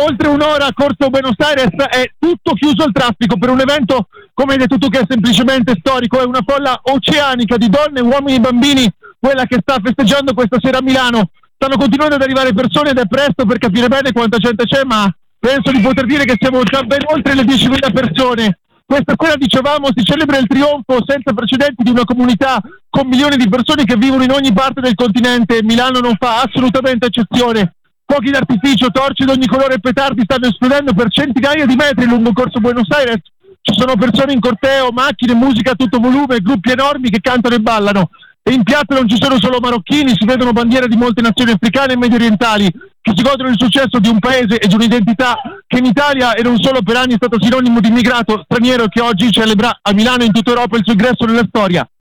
oltre un'ora a Corso Buenos Aires è tutto chiuso il traffico per un evento, come hai detto tu, che è semplicemente storico. È una folla oceanica di donne, uomini e bambini quella che sta festeggiando questa sera a Milano. Stanno continuando ad arrivare persone ed è presto per capire bene quanta gente c'è, ma penso di poter dire che siamo già ben oltre le 10.000 persone. Questa sera, dicevamo, si celebra il trionfo senza precedenti di una comunità con milioni di persone che vivono in ogni parte del continente. Milano non fa assolutamente eccezione. Fuochi d'artificio, torce di ogni colore e petardi stanno esplodendo per centinaia di metri lungo Corso Buenos Aires. Ci sono persone in corteo, macchine, musica a tutto volume, gruppi enormi che cantano e ballano. E in piazza non ci sono solo marocchini, si vedono bandiere di molte nazioni africane e medio orientali che si godono il successo di un paese e di un'identità che in Italia e non solo per anni è stato sinonimo di immigrato straniero, che oggi celebra a Milano e in tutta Europa il suo ingresso nella storia.